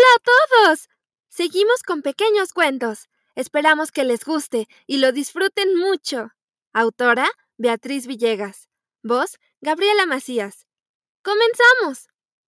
a todos! Seguimos con pequeños cuentos. Esperamos que les guste y lo disfruten mucho. Autora, Beatriz Villegas. Voz, Gabriela Macías. ¡Comenzamos!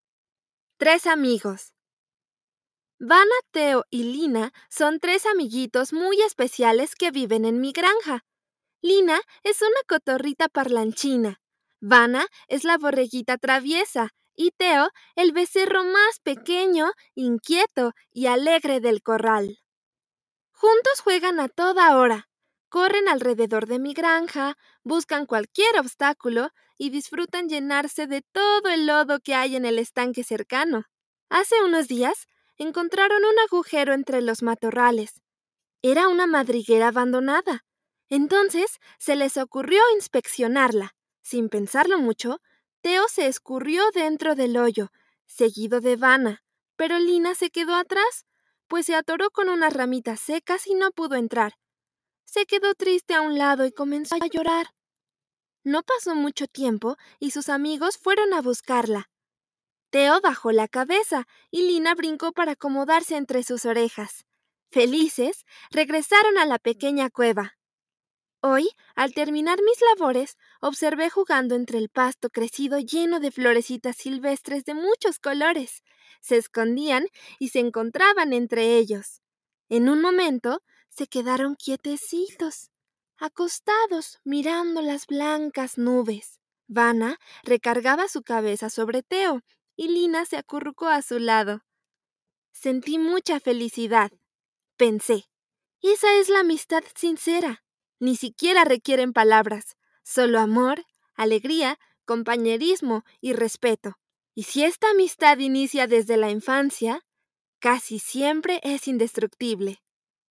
3 amigos. Vana, Teo y Lina son 3 amiguitos muy especiales que viven en mi granja. Lina es una cotorrita parlanchina. Vana es la borreguita traviesa y Teo el becerro más pequeño, inquieto y alegre del corral. Juntos juegan a toda hora, corren alrededor de mi granja, buscan cualquier obstáculo y disfrutan llenarse de todo el lodo que hay en el estanque cercano. Hace unos días encontraron un agujero entre los matorrales. Era una madriguera abandonada. Entonces se les ocurrió inspeccionarla. Sin pensarlo mucho, Teo se escurrió dentro del hoyo, seguido de Vana, pero Lina se quedó atrás, pues se atoró con unas ramitas secas y no pudo entrar. Se quedó triste a un lado y comenzó a llorar. No pasó mucho tiempo y sus amigos fueron a buscarla. Teo bajó la cabeza y Lina brincó para acomodarse entre sus orejas. Felices, regresaron a la pequeña cueva. Hoy, al terminar mis labores, observé jugando entre el pasto crecido lleno de florecitas silvestres de muchos colores. Se escondían y se encontraban entre ellos. En un momento, se quedaron quietecitos, acostados, mirando las blancas nubes. Vana recargaba su cabeza sobre Teo y Lina se acurrucó a su lado. Sentí mucha felicidad. Pensé, esa es la amistad sincera. Ni siquiera requieren palabras, solo amor, alegría, compañerismo y respeto. Y si esta amistad inicia desde la infancia, casi siempre es indestructible.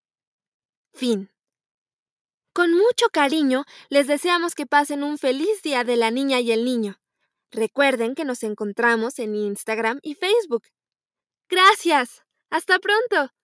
Fin. Con mucho cariño, les deseamos que pasen un feliz día de la niña y el niño. Recuerden que nos encontramos en Instagram y Facebook. ¡Gracias! ¡Hasta pronto!